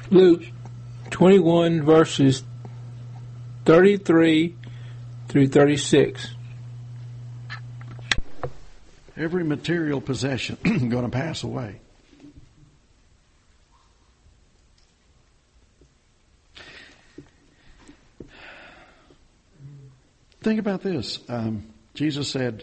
Luke 21 verses 33 through 36. Every material possession going to pass away. Think about this. Jesus said,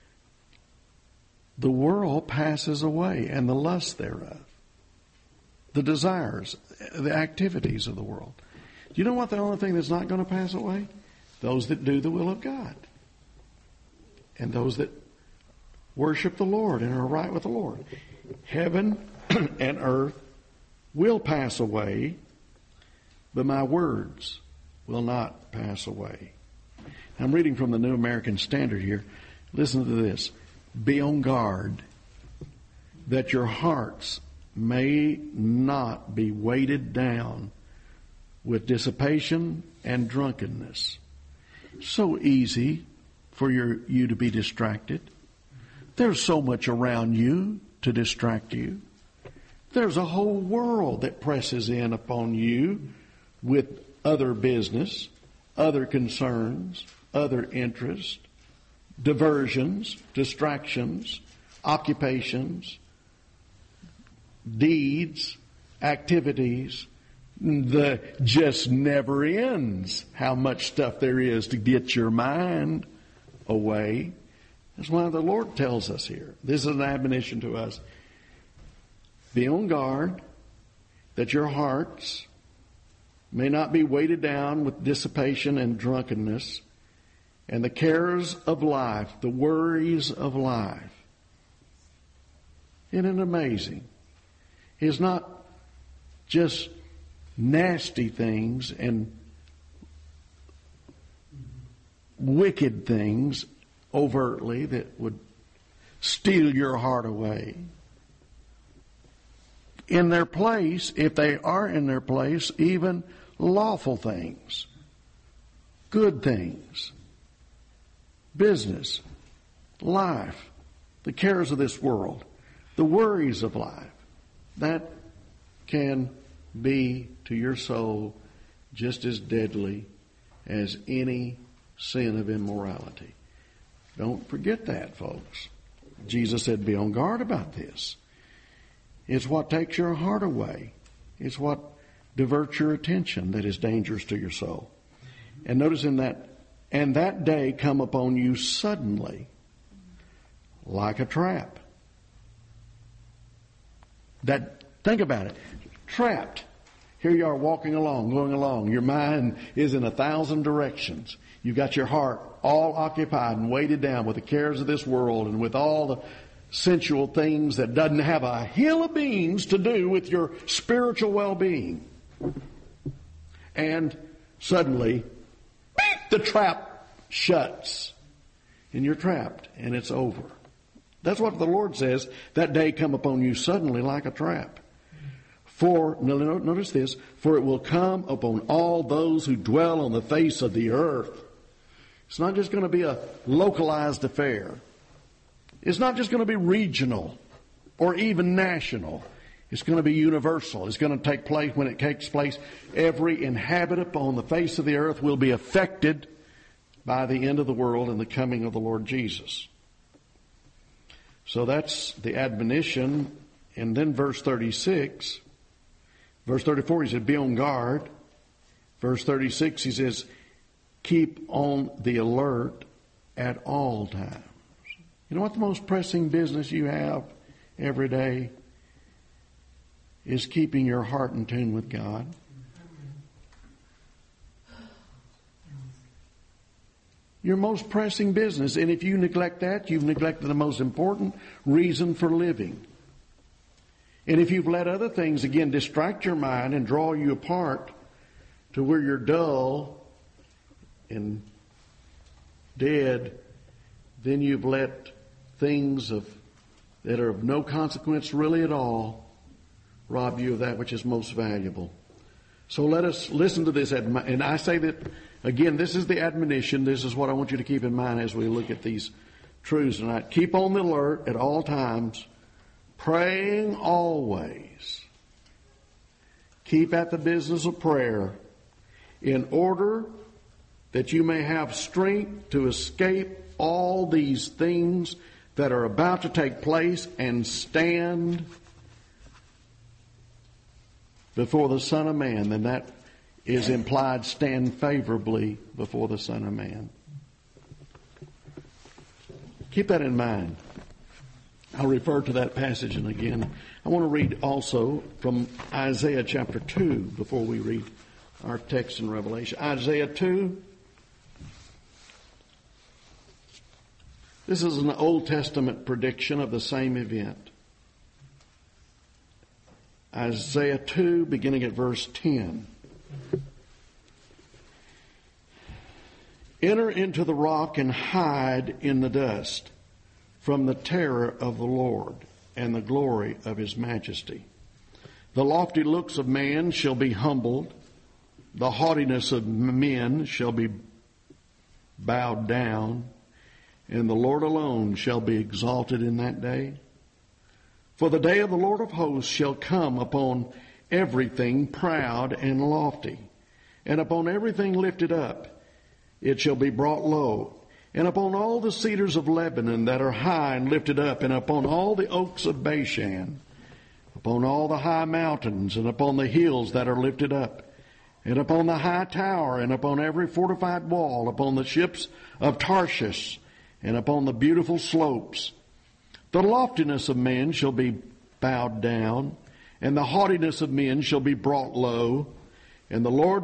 the world passes away and the lust thereof, the desires, the activities of the world. Do you know what the only thing that's not going to pass away? Those that do the will of God. And those that worship the Lord and are right with the Lord. Heaven and earth will pass away, but my words will not pass away. I'm reading from the New American Standard here. Listen to this. Be on guard that your hearts may not be weighted down with dissipation and drunkenness. So easy for you to be distracted. There's so much around you to distract you. There's a whole world that presses in upon you with other business, other concerns, other interests, diversions, distractions, occupations, deeds, activities. That just never ends how much stuff there is to get your mind away. That's why the Lord tells us here. This is an admonition to us. Be on guard that your hearts may not be weighted down with dissipation and drunkenness and the cares of life, the worries of life. Isn't it amazing? It's not just nasty things and wicked things overtly that would steal your heart away. In their place, if they are in their place, even lawful things, good things, business, life, the cares of this world, the worries of life, that can be to your soul just as deadly as any sin of immorality. Don't forget that, folks. Jesus said, be on guard about this. It's what takes your heart away. It's what diverts your attention that is dangerous to your soul. And notice in that, and that day come upon you suddenly, like a trap. Think about it. Trapped. Here you are walking along, going along. Your mind is in 1,000 directions. You've got your heart all occupied and weighted down with the cares of this world and with all the sensual things that doesn't have a hill of beans to do with your spiritual well-being. And suddenly, beep, the trap shuts. And you're trapped, and it's over. That's what the Lord says. That day come upon you suddenly like a trap. For, notice this, for it will come upon all those who dwell on the face of the earth. It's not just going to be a localized affair. It's not just going to be regional or even national. It's going to be universal. It's going to take place. When it takes place, every inhabitant on the face of the earth will be affected by the end of the world and the coming of the Lord Jesus. So that's the admonition. And then verse 36, verse 34, he said, be on guard. Verse 36, he says, keep on the alert at all times. You know what the most pressing business you have every day is? Keeping your heart in tune with God. Your most pressing business. And if you neglect that, you've neglected the most important reason for living. And if you've let other things, again, distract your mind and draw you apart to where you're dull and dead, then you've let things that are of no consequence really at all rob you of that which is most valuable. So let us listen to this. And I say that, again, this is the admonition. This is what I want you to keep in mind as we look at these truths tonight. Keep on the alert at all times, praying always. Keep at the business of prayer, in order that you may have strength to escape all these things that are about to take place and stand before the Son of Man. Then that is implied, stand favorably before the Son of Man. Keep that in mind. I'll refer to that passage and again. I want to read also from Isaiah chapter 2 before we read our text in Revelation. Isaiah 2. This is an Old Testament prediction of the same event. Isaiah 2, beginning at verse 10. Enter into the rock and hide in the dust from the terror of the Lord and the glory of his majesty. The lofty looks of man shall be humbled. The haughtiness of men shall be bowed down. And the Lord alone shall be exalted in that day. For the day of the Lord of hosts shall come upon everything proud and lofty, and upon everything lifted up it shall be brought low, and upon all the cedars of Lebanon that are high and lifted up, and upon all the oaks of Bashan, upon all the high mountains, and upon the hills that are lifted up, and upon the high tower, and upon every fortified wall, upon the ships of Tarshish, and upon the beautiful slopes. The loftiness of men shall be bowed down, and the haughtiness of men shall be brought low, and the Lord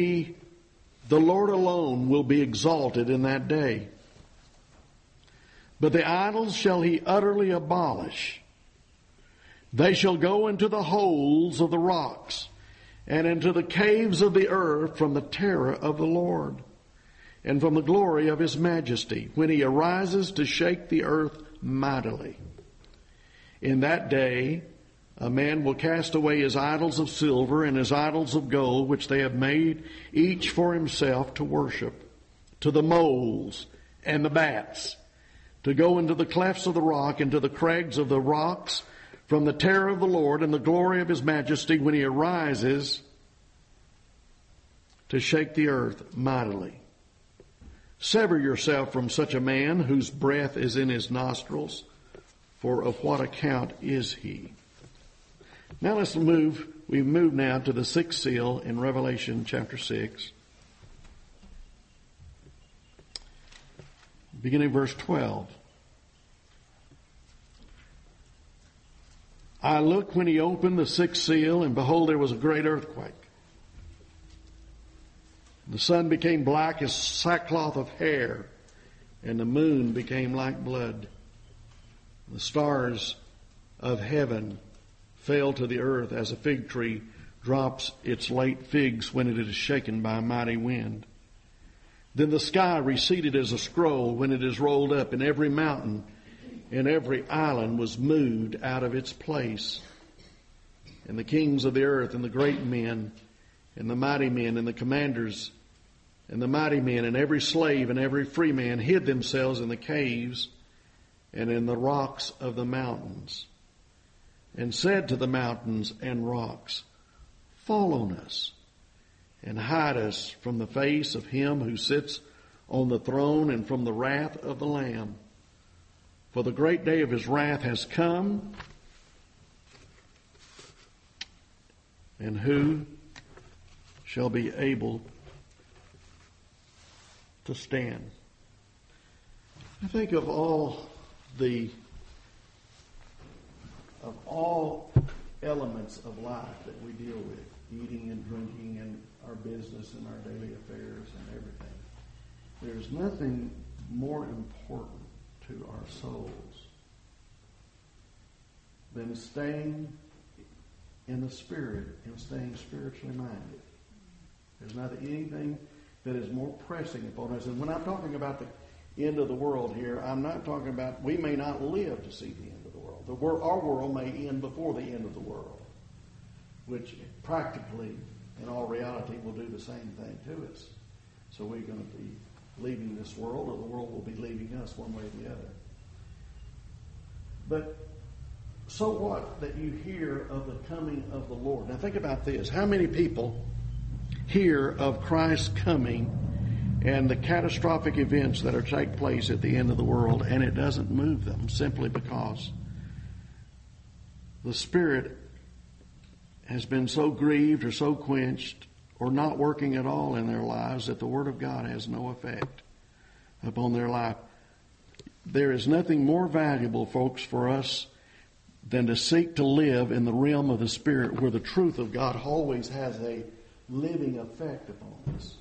alone will be exalted in that day. But the idols shall he utterly abolish. They shall go into the holes of the rocks, and into the caves of the earth from the terror of the Lord, and from the glory of his majesty, when he arises to shake the earth mightily. In that day a man will cast away his idols of silver and his idols of gold, which they have made each for himself to worship, to the moles and the bats, to go into the clefts of the rock, into the crags of the rocks, from the terror of the Lord and the glory of his majesty, when he arises to shake the earth mightily. Sever yourself from such a man whose breath is in his nostrils, for of what account is he? Now we move now to the sixth seal in Revelation chapter 6. Beginning verse 12. I looked when he opened the sixth seal, and behold, there was a great earthquake. The sun became black as sackcloth of hair, and the moon became like blood. The stars of heaven fell to the earth as a fig tree drops its late figs when it is shaken by a mighty wind. Then the sky receded as a scroll when it is rolled up, and every mountain and every island was moved out of its place. And the kings of the earth and the great men and the mighty men and the commanders and the mighty men and every slave and every free man hid themselves in the caves and in the rocks of the mountains, and said to the mountains and rocks, fall on us and hide us from the face of him who sits on the throne and from the wrath of the Lamb. For the great day of his wrath has come, and who shall be able to stand? I think of all elements of life that we deal with, eating and drinking and our business and our daily affairs and everything, there's nothing more important to our souls than staying in the Spirit and staying spiritually minded. There's not anything that is more pressing upon us. And when I'm talking about the end of the world here, I'm not talking about we may not live to see the end of the world. Our world may end before the end of the world, which practically, in all reality, will do the same thing to us. So we're going to be leaving this world, or the world will be leaving us one way or the other. But so what that you hear of the coming of the Lord? Now think about this. How many people hear of Christ's coming and the catastrophic events that are take place at the end of the world, and it doesn't move them simply because the Spirit has been so grieved or so quenched or not working at all in their lives that the Word of God has no effect upon their life? There is nothing more valuable, folks, for us than to seek to live in the realm of the Spirit where the truth of God always has a living effect upon us.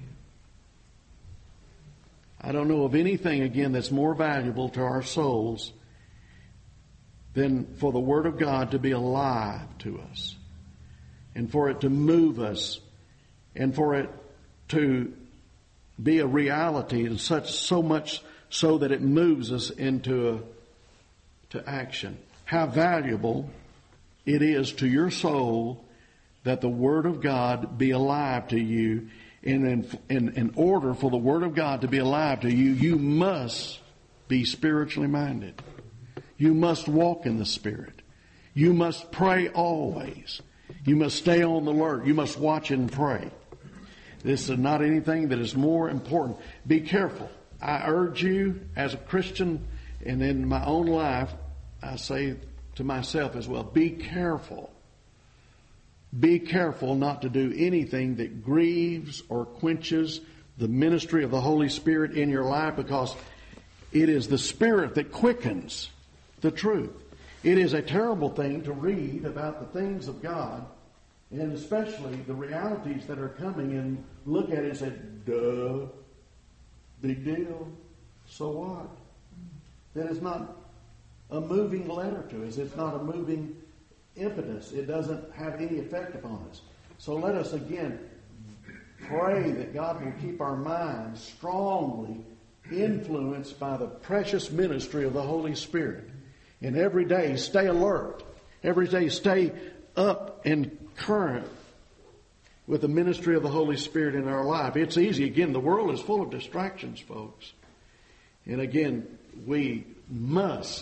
I don't know of anything, again, that's more valuable to our souls than for the Word of God to be alive to us and for it to move us and for it to be a reality and so much so that it moves us into action. How valuable it is to your soul that the Word of God be alive to you. And in order for the Word of God to be alive to you, you must be spiritually minded. You must walk in the Spirit. You must pray always. You must stay on the alert. You must watch and pray. This is not anything that is more important. Be careful. I urge you as a Christian and in my own life, I say to myself as well, be careful. Be careful not to do anything that grieves or quenches the ministry of the Holy Spirit in your life, because it is the Spirit that quickens the truth. It is a terrible thing to read about the things of God, and especially the realities that are coming, and look at it and say, duh, big deal, so what? That is not a moving letter to us. It's not a moving impetus. It doesn't have any effect upon us. So let us again pray that God will keep our minds strongly influenced by the precious ministry of the Holy Spirit. And every day stay alert. Every day stay up and current with the ministry of the Holy Spirit in our life. It's easy. Again, the world is full of distractions, folks. And again, we must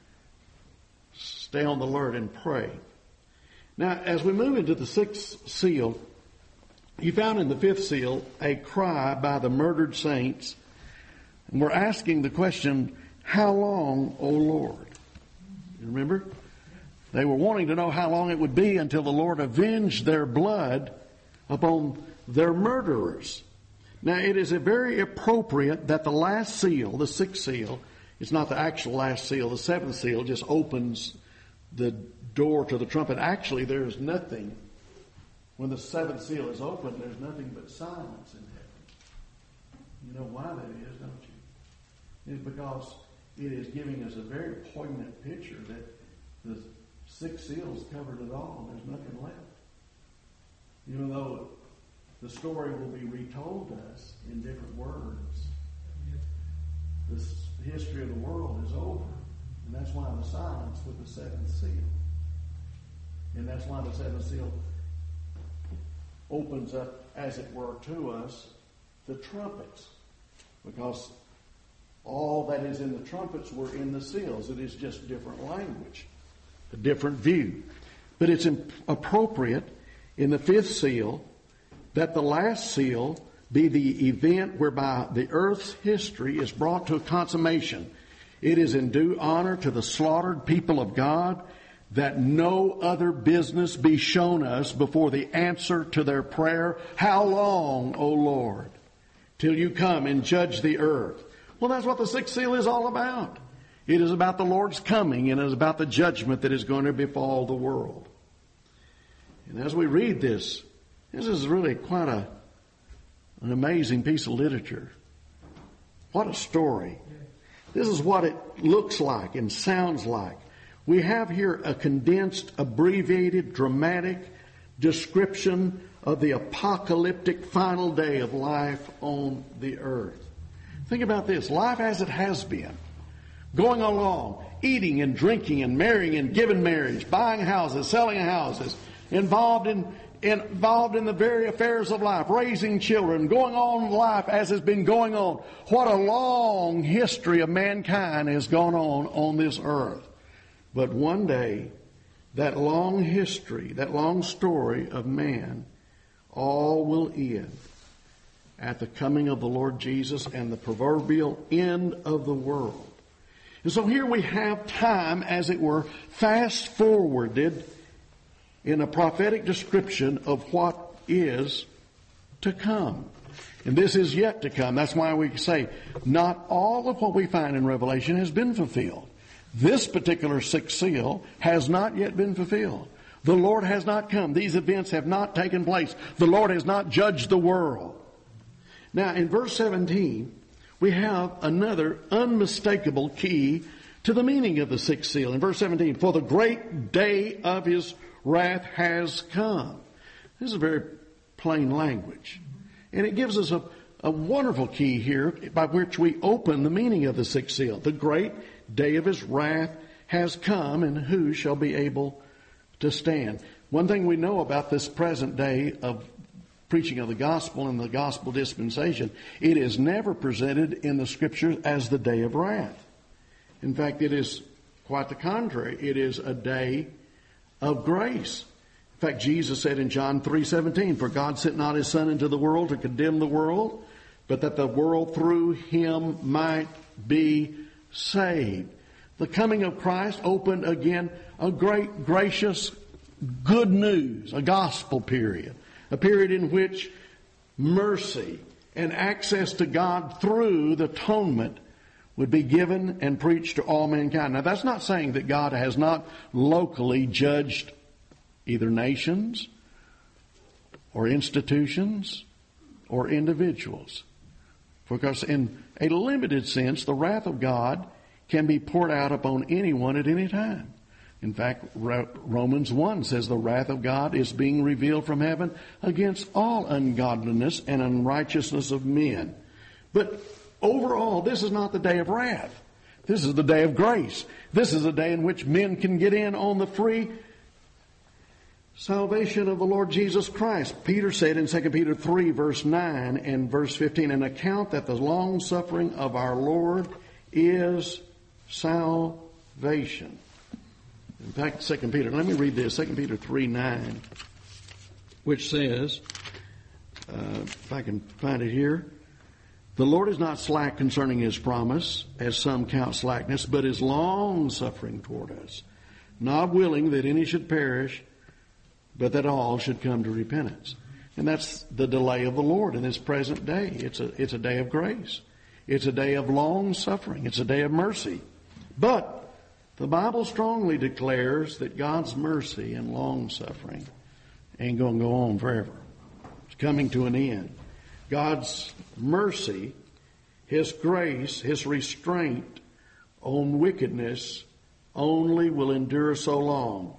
stay on the alert and pray. Now, as we move into the sixth seal, you found in the fifth seal a cry by the murdered saints. And we're asking the question, how long, O Lord? You remember? They were wanting to know how long it would be until the Lord avenged their blood upon their murderers. Now, it is very appropriate that the last seal, the sixth seal, it's not the actual last seal. The seventh seal just opens the door to the trumpet. Actually, there's nothing. When the seventh seal is opened, there's nothing but silence in heaven. You know why that is, don't you? It's because it is giving us a very poignant picture that the six seals covered it all and there's nothing left. Even though the story will be retold to us in different words, the history of the world is over. And that's why the silence with the seventh seal. And that's why the seventh seal opens up, as it were, to us, the trumpets. Because all that is in the trumpets were in the seals. It is just different language, a different view. But it's appropriate in the fifth seal that the last seal be the event whereby the earth's history is brought to a consummation. It is in due honor to the slaughtered people of God that no other business be shown us before the answer to their prayer, how long, O Lord, till you come and judge the earth? Well, that's what the sixth seal is all about. It is about the Lord's coming, and it is about the judgment that is going to befall the world. And as we read this is really quite an amazing piece of literature. What a story. This is what it looks like and sounds like. We have here a condensed, abbreviated, dramatic description of the apocalyptic final day of life on the earth. Think about this. Life as it has been. Going along, eating and drinking and marrying and giving marriage, buying houses, selling houses, involved in the very affairs of life, raising children, going on life as has been going on. What a long history of mankind has gone on this earth. But one day, that long history, that long story of man, all will end at the coming of the Lord Jesus and the proverbial end of the world. And so here we have time, as it were, fast forwarded in a prophetic description of what is to come. And this is yet to come. That's why we say not all of what we find in Revelation has been fulfilled. This particular sixth seal has not yet been fulfilled. The Lord has not come. These events have not taken place. The Lord has not judged the world. Now, in verse 17, we have another unmistakable key to the meaning of the sixth seal. In verse 17, for the great day of His wrath has come. This is very plain language. And it gives us a wonderful key here by which we open the meaning of the sixth seal. The great day of His wrath has come, and who shall be able to stand? One thing we know about this present day of preaching of the gospel and the gospel dispensation, it is never presented in the Scriptures as the day of wrath. In fact, it is quite the contrary. It is a day of grace. In fact, Jesus said in John 3:17, for God sent not His Son into the world to condemn the world, but that the world through Him might be saved. The coming of Christ opened again a great, gracious, good news, a gospel period. A period in which mercy and access to God through the atonement would be given and preached to all mankind. Now, that's not saying that God has not locally judged either nations or institutions or individuals. Because in a limited sense, the wrath of God can be poured out upon anyone at any time. In fact, Romans 1 says the wrath of God is being revealed from heaven against all ungodliness and unrighteousness of men. But overall, this is not the day of wrath. This is the day of grace. This is a day in which men can get in on the free salvation of the Lord Jesus Christ. Peter said in 2 Peter 3, verse 9 and verse 15, an account that the long suffering of our Lord is salvation. In fact, 2 Peter, let me read this, 2 Peter 3:9, which says, if I can find it here, the Lord is not slack concerning His promise, as some count slackness, but is long-suffering toward us, not willing that any should perish, but that all should come to repentance. And that's the delay of the Lord in this present day. It's a day of grace. It's a day of long-suffering. It's a day of mercy. But the Bible strongly declares that God's mercy and long-suffering ain't going to go on forever. It's coming to an end. God's mercy, His grace, His restraint on wickedness only will endure so long.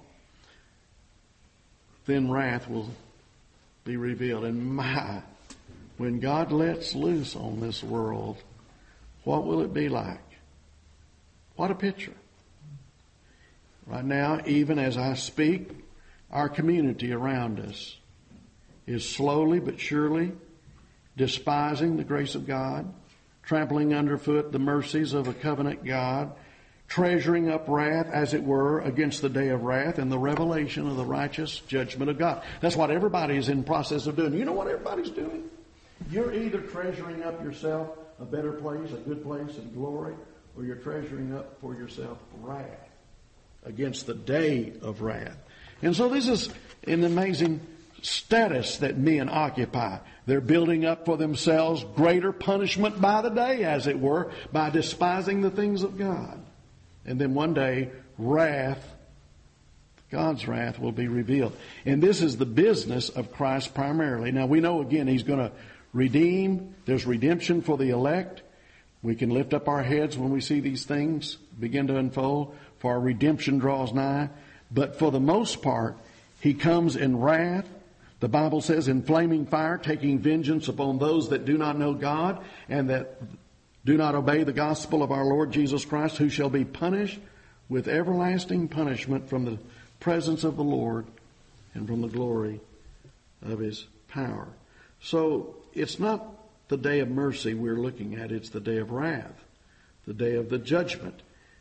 Then wrath will be revealed. And when God lets loose on this world, what will it be like? What a picture. Right now, even as I speak, our community around us is slowly but surely despising the grace of God, trampling underfoot the mercies of a covenant God, treasuring up wrath, as it were, against the day of wrath and the revelation of the righteous judgment of God. That's what everybody is in process of doing. You know what everybody's doing? You're either treasuring up yourself a better place, a good place and glory, or you're treasuring up for yourself wrath against the day of wrath. And so this is an amazing status that men occupy. They're building up for themselves greater punishment by the day, as it were, by despising the things of God. And then one day, wrath, God's wrath, will be revealed. And this is the business of Christ primarily. Now we know again He's going to redeem. There's redemption for the elect. We can lift up our heads when we see these things begin to unfold, for our redemption draws nigh. But for the most part, He comes in wrath. The Bible says in flaming fire, taking vengeance upon those that do not know God and that do not obey the gospel of our Lord Jesus Christ, who shall be punished with everlasting punishment from the presence of the Lord and from the glory of His power. So it's not the day of mercy we're looking at. It's the day of wrath, the day of the judgment.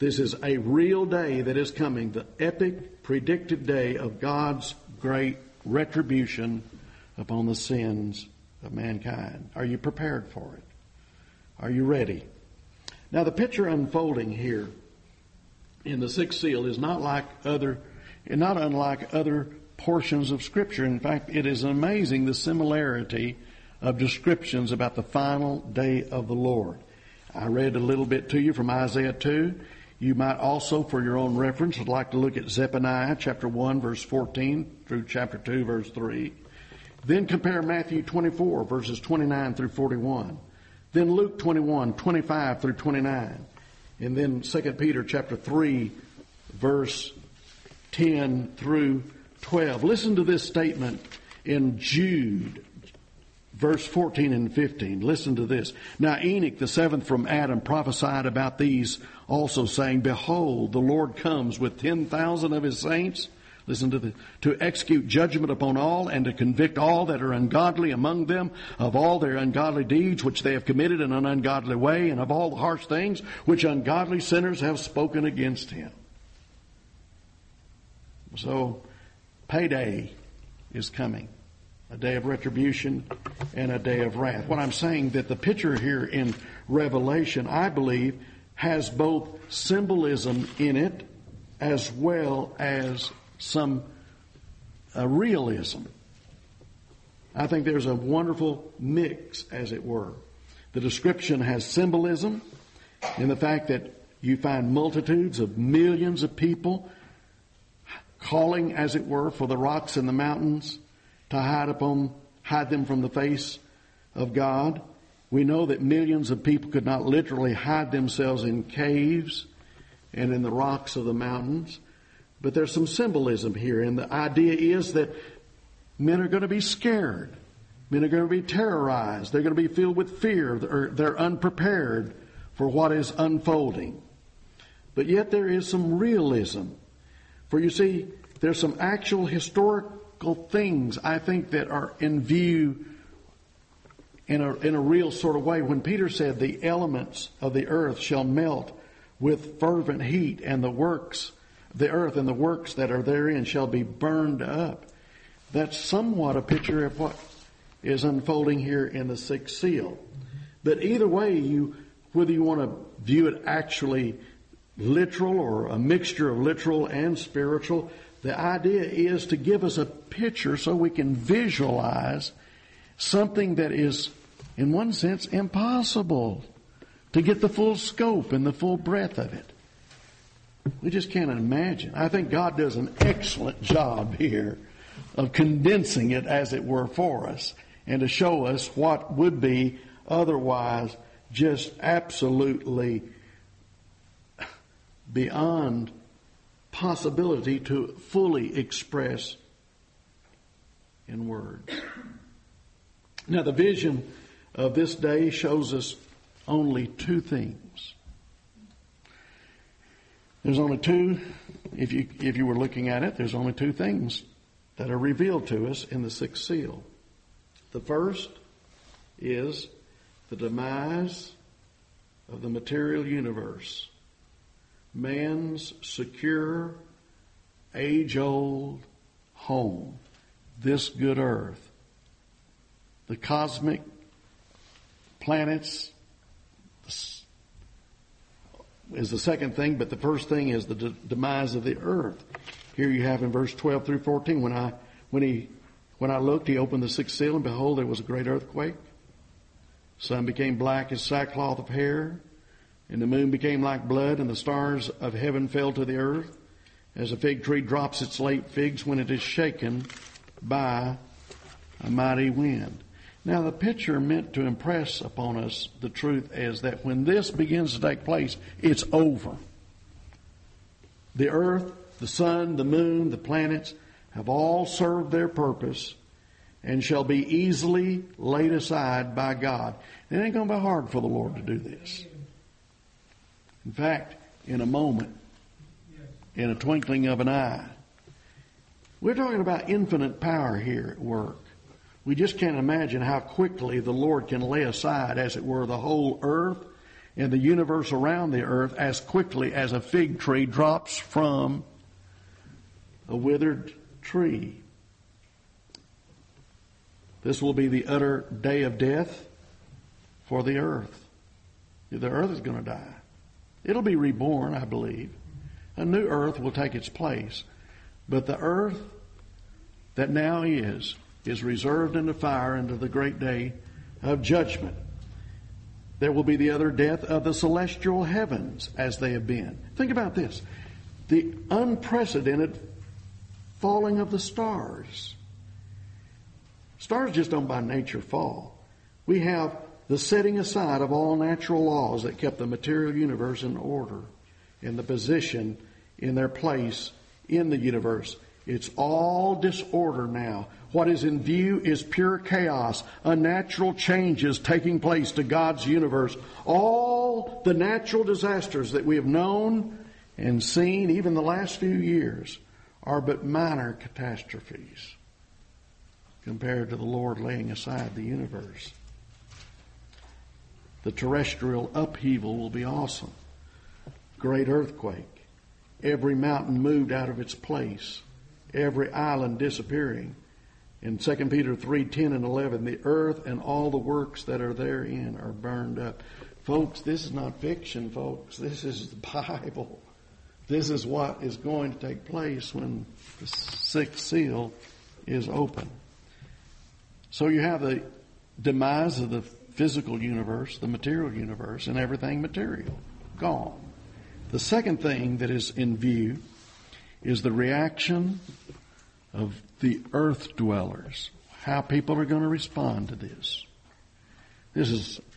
This is a real day that is coming, the epic, predicted day of God's great retribution upon the sins of mankind. Are you prepared for it? Are you ready? Now, the picture unfolding here in the sixth seal is not unlike other portions of Scripture. In fact, it is amazing the similarity of descriptions about the final day of the Lord. I read a little bit to you from Isaiah 2. You might also, for your own reference, would like to look at Zephaniah chapter 1, verse 14 through chapter 2, verse 3. Then compare Matthew 24, verses 29 through 41. Then Luke 21, 25 through 29. And then 2 Peter chapter 3, verse 10 through 12. Listen to this statement in Jude, verse 14 and 15. Listen to this. Now Enoch, the seventh from Adam, prophesied about these also, saying, Behold, the Lord comes with 10,000 of his saints. Listen to this. To execute judgment upon all and to convict all that are ungodly among them of all their ungodly deeds which they have committed in an ungodly way, and of all the harsh things which ungodly sinners have spoken against him. So, payday is coming. A day of retribution and a day of wrath. What I'm saying that the picture here in Revelation, I believe, has both symbolism in it as well as some realism. I think there's a wonderful mix, as it were. The description has symbolism in the fact that you find multitudes of millions of people calling, as it were, for the rocks and the mountains to hide them from the face of God. We know that millions of people could not literally hide themselves in caves and in the rocks of the mountains. But there's some symbolism here, and the idea is that men are going to be scared. Men are going to be terrorized. They're going to be filled with fear. They're unprepared for what is unfolding. But yet there is some realism. For you see, there's some actual historical things, I think, that are in view in a real sort of way. When Peter said the elements of the earth shall melt with fervent heat, and the earth and the works that are therein shall be burned up. That's somewhat a picture of what is unfolding here in the sixth seal. But either way, whether you want to view it actually literal or a mixture of literal and spiritual, the idea is to give us a picture so we can visualize something that is, in one sense, impossible to get the full scope and the full breadth of it. We just can't imagine. I think God does an excellent job here of condensing it, as it were, for us and to show us what would be otherwise just absolutely beyond possibility to fully express in words. Now, the vision of this day shows us only two things. There's only two, if you were looking at it, there's only two things that are revealed to us in the sixth seal. The first is the demise of the material universe. Man's secure, age-old home, this good earth. The cosmic planets is the second thing, but the first thing is the demise of the earth. Here you have in verse 12 through 14, when I looked, he opened the sixth seal, and behold, there was a great earthquake. The sun became black as sackcloth of hair, and the moon became like blood, and the stars of heaven fell to the earth, as a fig tree drops its late figs when it is shaken by a mighty wind. Now, the picture meant to impress upon us the truth is that when this begins to take place, it's over. The earth, the sun, the moon, the planets have all served their purpose and shall be easily laid aside by God. It ain't going to be hard for the Lord to do this. In fact, in a moment, in a twinkling of an eye. We're talking about infinite power here at work. We just can't imagine how quickly the Lord can lay aside, as it were, the whole earth in the universe around the earth as quickly as a fig tree drops from a withered tree. This will be the utter day of death for the earth. The earth is going to die. It'll be reborn, I believe. A new earth will take its place. But the earth that now is reserved into fire unto the great day of judgment. There will be the utter death of the celestial heavens as they have been. Think about this. The unprecedented falling of the stars. Stars just don't by nature fall. We have the setting aside of all natural laws that kept the material universe in order, in the position, in their place in the universe. It's all disorder now. What is in view is pure chaos, unnatural changes taking place to God's universe. All the natural disasters that we have known and seen, even the last few years, are but minor catastrophes compared to the Lord laying aside the universe. The terrestrial upheaval will be awesome. Great earthquake. Every mountain moved out of its place. Every island disappearing. In 2 Peter 3:10 and 11, the earth and all the works that are therein are burned up. Folks, this is not fiction, folks. This is the Bible. This is what is going to take place when the sixth seal is open. So you have the demise of the physical universe, the material universe, and everything material. Gone. The second thing that is in view is the reaction of the earth dwellers. How people are going to respond to this. This is